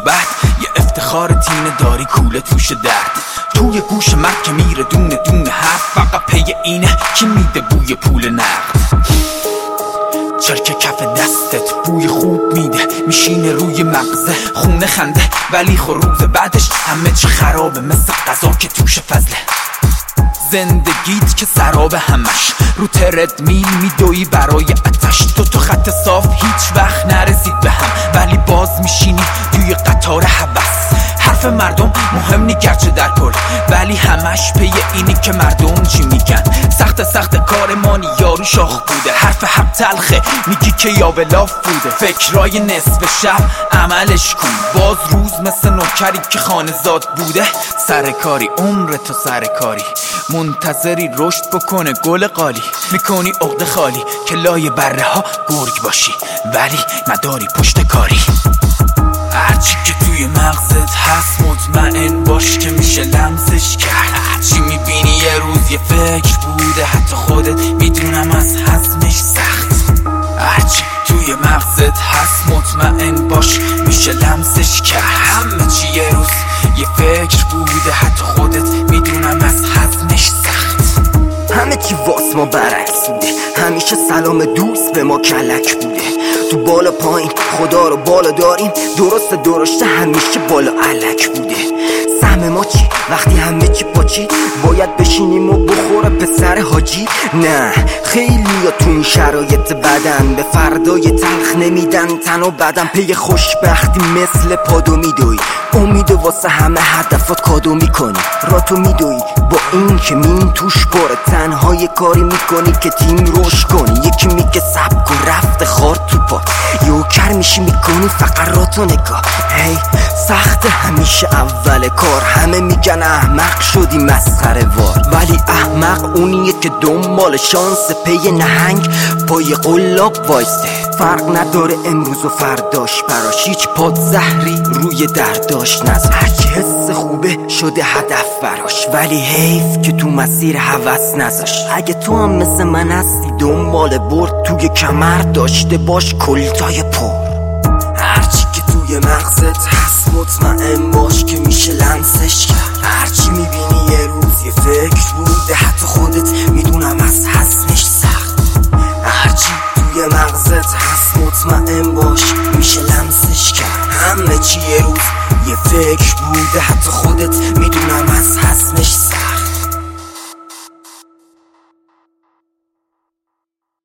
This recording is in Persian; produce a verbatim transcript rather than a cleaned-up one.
صحبت یه افتخار تینه داری کوله توش درد توی گوش من که میره دونه دونه حرف فقط پی اینه کی میده بوی پول نقد چرک کف دستت بوی خوب میده میشینه روی مغزه خونه خنده ولی خو روز بعدش همه چی خرابه مثل غذا که توش فضله زندگیت که سراب همش رو ترد میل میدوی برای اتش تو تو خط صاف هیچ وقت نرسید به هم ولی باز میشینی توی قطار هوس حرف مردم مهم نی گرچه در کل ولی همش پی اینی که مردم چی میگن سخت سخت کارمانی یارو شاخ بوده حرف حق تلخه میگی که یاولاف بوده فکرای نصف شب عملش کن باز روز مثل نوکری که خانزاد بوده سرکاری عمر تو سرکاری منتظری رشد بکنه گل قالی میکنی عقده خالی که لای بره ها گرگ باشی ولی نداری پشت کاری هرچی که توی مغزت هست مطمئن باش که میشه لمسش کرد هرچی میبینی یه روز یه فکر بوده حتی خودت میدونم از هضمش سخت هرچی توی مغزت هست مطمئن باش میشه لمسش کرد همه چی یه روز یه فکر بوده حتی خودت میدونم از هضمش سخت همه چی واس ما برعکس بوده همیشه سلام دوست به ما کلک بوده تو بالا پایین خدا رو بالا داریم درست درشته همیشه بالا علک بوده سهم ما چی وقتی همه چی پاچی باید بشینیم و بخوره پسر حاجی نه خیلی یا تو این شرایط بدن به فردای تلخ نمیدن تن و بدن پی خوشبختی مثل پادو میدوی امید واسه همه هدفات کادو میکنی را تو میدوی با این که مین توش پاره تنهای کاری میکنی که تیم روش کنی یکی میگه سبک و رفت خار تو پا یوکر میشی میکنی فقط را تو نگاه هی سخت همیشه اول کار همه میگن احمق شدی مسخره وار ولی احمق اونیه که دنبال شانس پی نهنگ پای قلاب وایسته فرق نداره امروز و فرداش براش هیچ پاد زهری روی درداش نذار هرچی حس خوبه شده هدف براش ولی حیف که تو مسیر هوس نذاش اگه تو هم مثل من هستی دنبال برد توی کمر داشته باش کلتای پر هرچی که توی مغزت هست مطمئن باش که میشه لمسش کرد هرچی میبینی یه روز یه فکر بوده حتی خودت میدونم از هضمش سخت هرچی توی مغزت هست مطمئن باش میشه لمسش کرد همه چی یه روز یه فکر بوده حتی خودت میدونم از هضمش